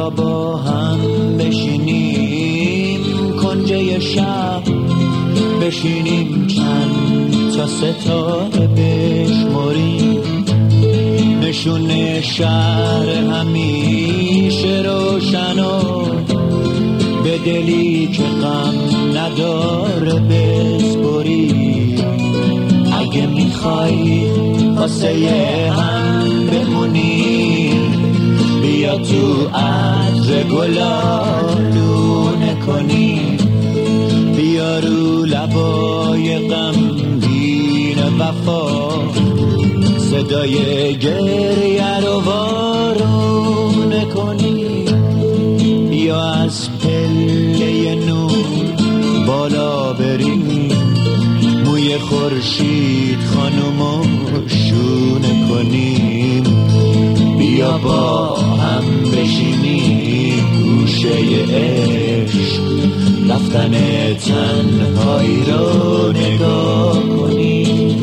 بیا با هم بشینیم کنجه شب، بشینیم چند تا ستاره بشمریم، نشون شهر همیشه روشن و به دلی که غم نداره بسپریم. اگه میخوای واسه هم بمونیم، بیا تو عطر گلا لونه کنیم، بیا رو لبای غمگین وفا صدای گریه رو وارونه کنیم، بیا از پله نور بالا بریم، موی خورشید خانومو شونه کنیم، بیا با هم بشینیم گوشه عشق، رفتن تنهایی رو نگاه کنیم.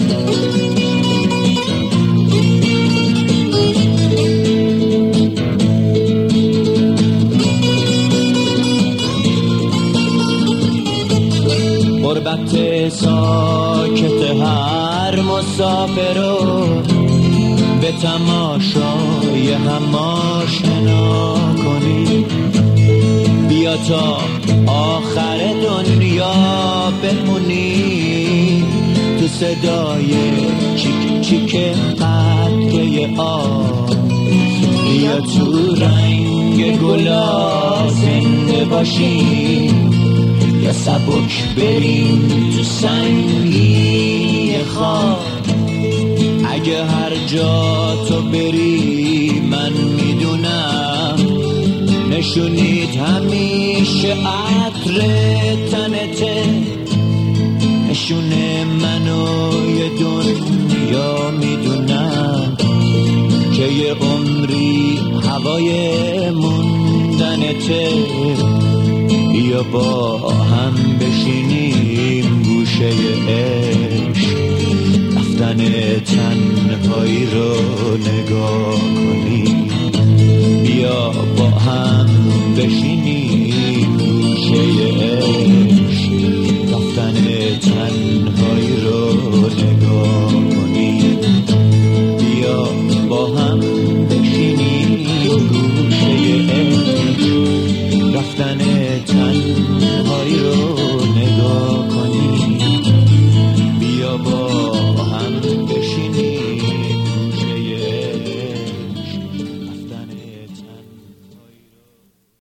غربت ساکت هر مسافر رو به تماشای هم آشنا کنیم، بیا تا آخر دنیا بمونیم، تو صدای چیک چیک قطره آب، بیا تو رنگ گلا زنده باشیم، یا سبک بریم تو سنگی خواب. اگه هر جا تو بری من میدونم نشونید همیشه عطر تنته، نشون منو یه دنیا میدونم که یه عمری هوای موندنته، بیا با هم بشینیم گوشه عشق، رفتن تنهایی رو نگاه کنیم، بیا با هم بشینیم گوشه عشق، رفتن تنهایی رو نگاه کنیم، بیا با هم بشینیم گوشه عشق، رفتن تنهایی